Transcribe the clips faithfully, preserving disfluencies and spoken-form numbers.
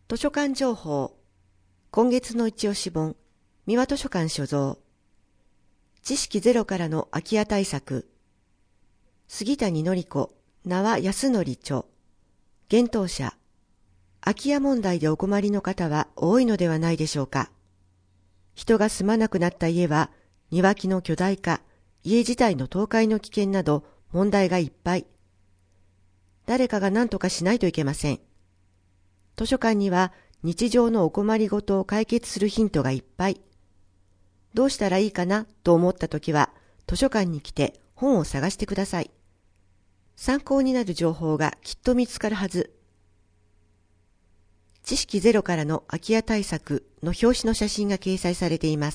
図書館情報。今月の一押し本、三輪図書館所蔵。知識ゼロからの空き家対策。杉谷典子、名は安則著。幻冬者。空き家問題でお困りの方は多いのではないでしょうか。人が住まなくなった家は、庭木の巨大化、家自体の倒壊の危険など問題がいっぱい。誰かが何とかしないといけません。図書館には日常のお困りごとを解決するヒントがいっぱい。どうしたらいいかなと思ったときは図書館に来て本を探してください。参考になる情報がきっと見つかるはず。知識ゼロからの空き家対策の表紙の写真が掲載されています。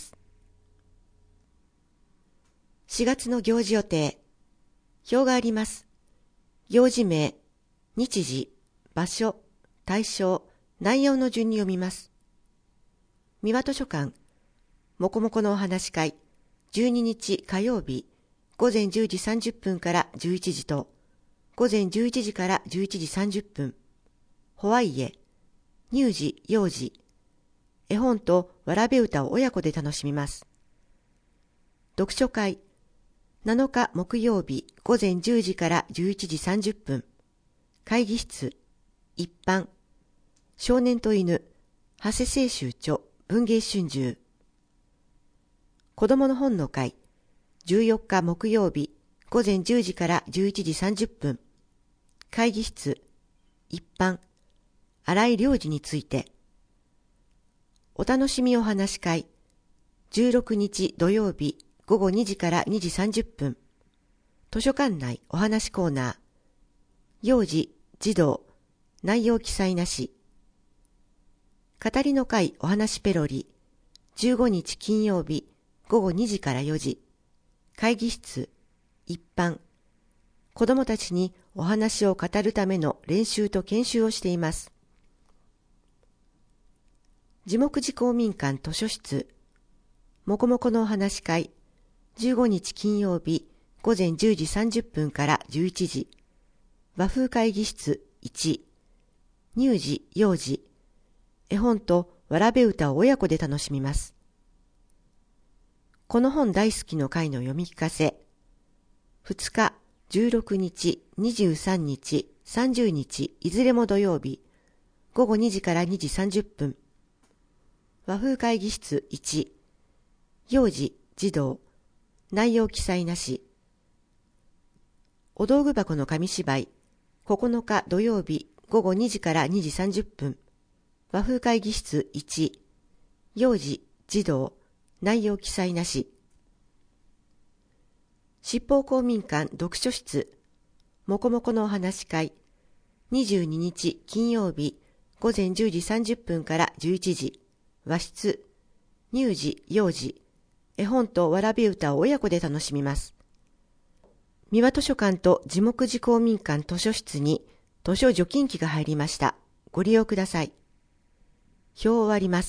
しがつの行事予定。表があります。行事名、日時、場所、対象、内容の順に読みます。三輪図書館、もこもこのお話会、じゅうににち火曜日、午前じゅうじさんじゅっぷんからじゅういちじと、午前じゅういちじからじゅういちじさんじゅっぷん、ホワイエ、乳児、幼児、絵本とわらべ歌を親子で楽しみます。読書会、なのか木曜日午前じゅうじからじゅういちじさんじゅっぷん、会議室、一般、少年と犬、長谷清舟著、文藝春秋。子供の本の会、じゅうよっか木曜日午前じゅうじからじゅういちじさんじゅっぷん、会議室、一般、新井良二について。お楽しみお話会、じゅうろくにち土曜日午後にじからにじさんじゅっぷん、図書館内お話コーナー、幼児、児童、内容記載なし。語りの会お話ペロリ、じゅうごにち金曜日午後にじからよじ、会議室、一般、子どもたちにお話を語るための練習と研修をしています。樹木寺公民館図書室、もこもこのお話会、じゅうごにち金曜日午前じゅうじさんじゅっぷんからじゅういちじ、和風会議室いち、乳児、幼児、絵本とわらべ歌を親子で楽しみます。この本大好きの会の読み聞かせ、ふつか、じゅうろくにち、にじゅうさんにち、さんじゅうにち、いずれも土曜日、午後にじからにじさんじゅっぷん、和風会議室いち、幼児、児童、内容記載なし。お道具箱の紙芝居、ここのか土曜日午後にじからにじさんじゅっぷん、和風会議室いち、幼児、児童、内容記載なし。七宝公民館読書室、もこもこのお話会、にじゅうににち金曜日午前じゅうじさんじゅっぷんからじゅういちじ、和室、乳児、幼児、絵本とわらべ歌を親子で楽しみます。三輪図書館と樹木寺公民館図書室に図書除菌機が入りました。ご利用ください。表を割ります。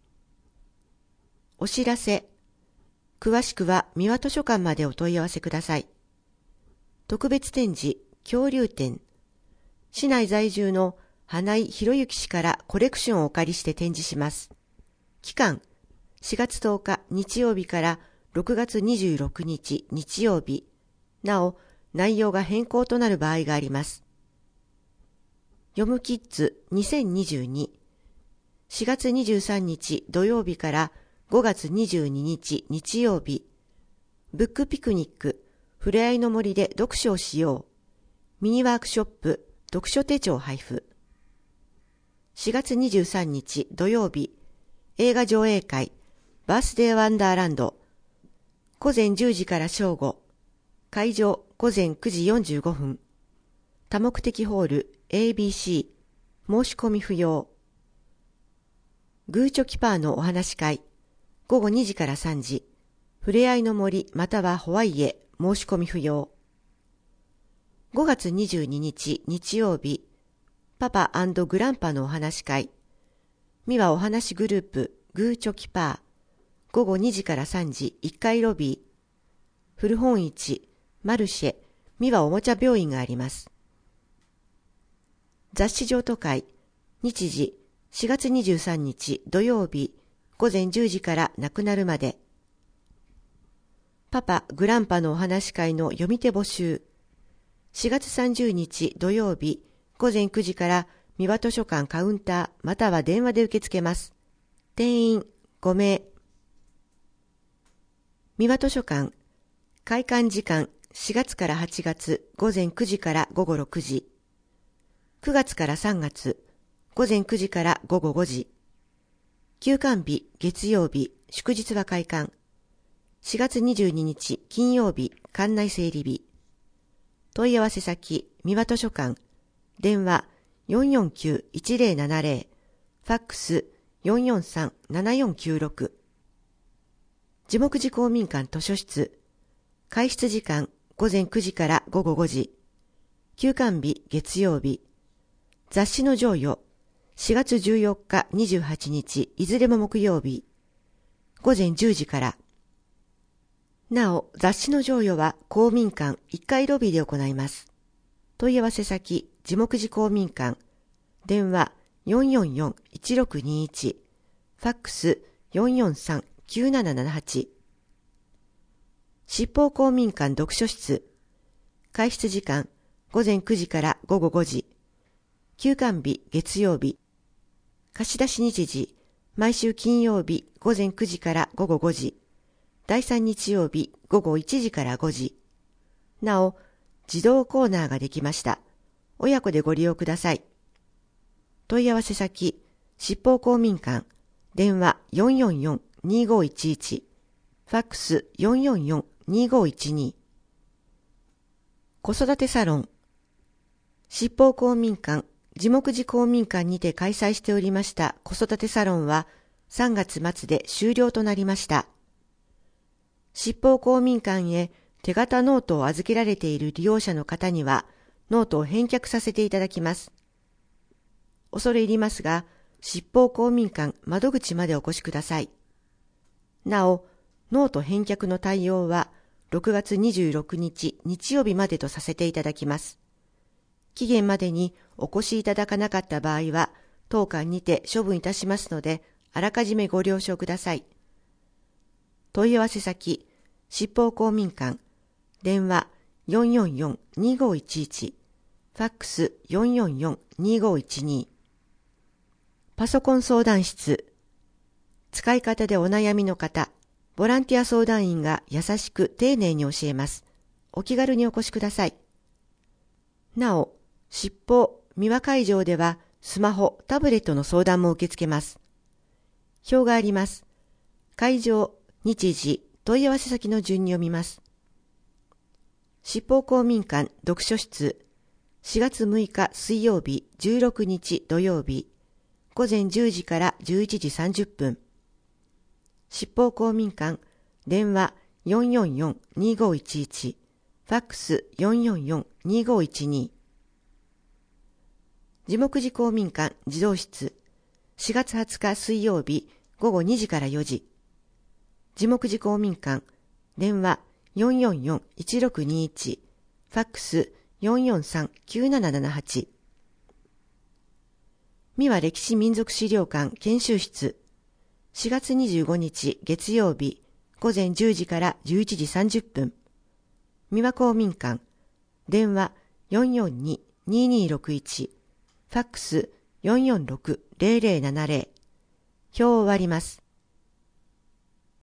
お知らせ。詳しくは三輪図書館までお問い合わせください。特別展示、恐竜展。市内在住の花井博之氏からコレクションをお借りして展示します。期間、しがつとおか日曜日からろくがつにじゅうろくにち日曜日。なお、内容が変更となる場合があります。読むキッズにせんにじゅうに。しがつにじゅうさんにち土曜日からごがつにじゅうににち日曜日。ブックピクニック、ふれあいの森で読書をしよう。ミニワークショップ、読書手帳配布。しがつにじゅうさんにち土曜日、映画上映会、バースデーワンダーランド。午前じゅうじから正午。会場午前くじよんじゅうごふん。多目的ホール エービーシー。申し込み不要。グーチョキパーのお話会。午後にじからさんじ。ふれあいの森またはホワイへ申し込み不要。ごがつにじゅうににち日曜日。パパ&グランパのお話会。三輪お話グループグーチョキパー。午後にじからさんじいっかいロビー。古本市、マルシェ、三輪おもちゃ病院があります。雑誌譲渡会、日時しがつにじゅうさんにち土曜日ごぜんじゅうじから亡くなるまで。パパ・グランパのお話会の読み手募集。しがつさんじゅうにち土曜日ごぜんくじから三輪図書館カウンターまたは電話で受け付けます。定員ごめい。三輪図書館開館時間しがつからはちがつごぜんくじからごごろくじ。くがつからさんがつごぜんくじからごごごじ。休館日月曜日祝日は開館。しがつにじゅうににち金曜日館内整理日。問い合わせ先三輪図書館。電話 よんよんきゅういちぜろななぜろ。ファックス よんよんさんななよんきゅうろく。地木寺公民館図書室。開室時間ごぜんくじからごごごじ。休館日月曜日。雑誌の贈与。しがつじゅうよっかにじゅうはちにちいずれも木曜日。ごぜんじゅうじから。なお、雑誌の贈与は公民館いっかいロビーで行います。問い合わせ先、地木寺公民館。電話 よんよんよんいちろくにいち。ファックス よんよんさんきゅうななななはち。七宝公民館読書室。開室時間ごぜんくじからごごごじ。休館日月曜日。貸出日時、毎週金曜日ごぜんくじからごごごじ。だいさん日曜日ごごいちじからごじ。なお、自動コーナーができました。親子でご利用ください。問い合わせ先、七宝公民館。電話 よんよんよんにごいちいち。ファックス よんよんよんにごいちに。子育てサロン。七宝公民館。地木寺公民館にて開催しておりました子育てサロンはさんがつまつで終了となりました。七宝公民館へ手形ノートを預けられている利用者の方にはノートを返却させていただきます。恐れ入りますが、七宝公民館窓口までお越しください。なお、ノート返却の対応はろくがつにじゅうろくにち日曜日までとさせていただきます。期限までにお越しいただかなかった場合は、当館にて処分いたしますので、あらかじめご了承ください。問い合わせ先、七宝公民館。電話 よんよんよんにごいちいち。ファックス よんよんよんにごいちに。パソコン相談室。使い方でお悩みの方、ボランティア相談員が優しく丁寧に教えます。お気軽にお越しください。なお、七宝三輪会場ではスマホ、タブレットの相談も受け付けます。表があります。会場、日時、問い合わせ先の順に読みます。七宝公民館読書室。しがつむいか水曜日、じゅうろくにち土曜日。ごぜんじゅうじからじゅういちじさんじゅっぷん。七宝公民館。電話 よんよんよんにごいちいち。ファックス よんよんよんにごいちに。地木寺公民館児童室。しがつはつか水曜日ごごにじからよじ。地木寺公民館。電話 よんよんよんいちろくにいち。ファックス よんよんさんきゅうななななはち。三輪歴史民族資料館研修室。しがつにじゅうごにち月曜日ごぜんじゅうじからじゅういちじさんじゅっぷん。三輪公民館。電話 よんよんにににろくいち。ファックス よんよんろくぜろぜろななぜろ。表を終わります。